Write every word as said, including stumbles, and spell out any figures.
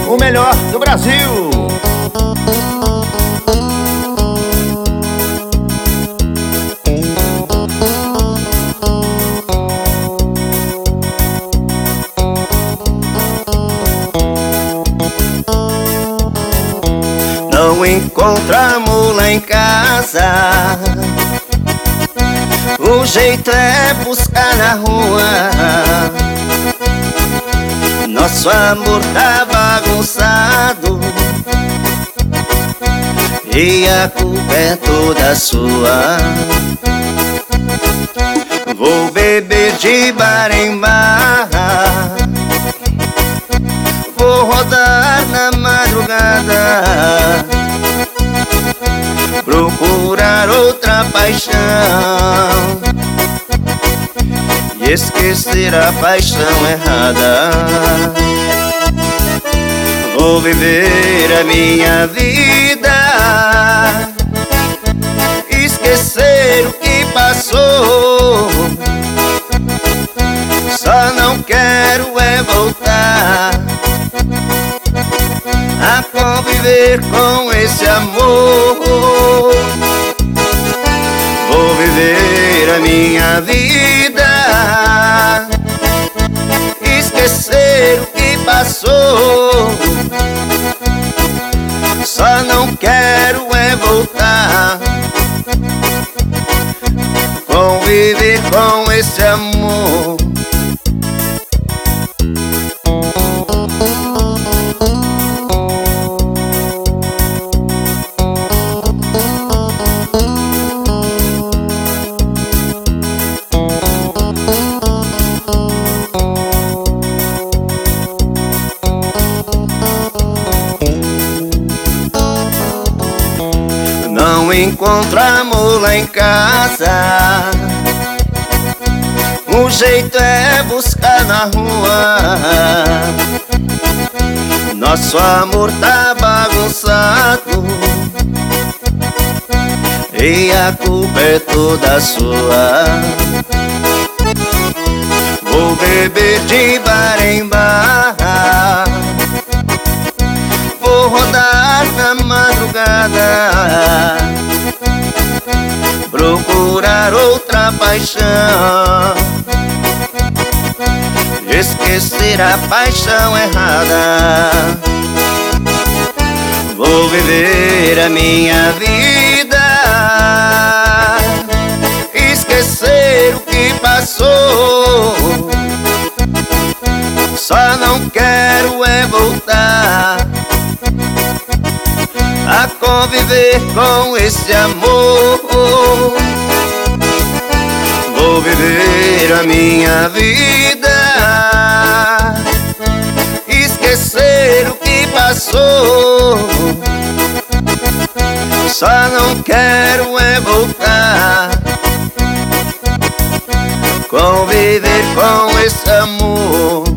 o melhor do Brasil. Não encontramos lá em casa, o jeito é buscar na rua. Nosso amor tá bagunçado e a culpa é toda sua. Vou beber de bar em bar, vou rodar na madrugada, procurar outra paixão e esquecer a paixão errada. Vou viver a minha vida, esquecer o que passou. Só não quero é voltar a conviver com esse amor. Vou viver a minha vida, esquecer o que passou. Só não quero é voltar, conviver com esse amor. Não encontramos lá em casa, o jeito é buscar na rua. Nosso amor tá bagunçado e a culpa é toda sua. Vou beber de bar em bar, vou rodar na madrugada, procurar outra paixão, esquecer a paixão errada. Vou viver a minha vida, esquecer o que passou. Só não quero é voltar a conviver com esse amor. Vou viver a minha vida, esquecer o que passou. Só não quero é voltar, conviver com esse amor.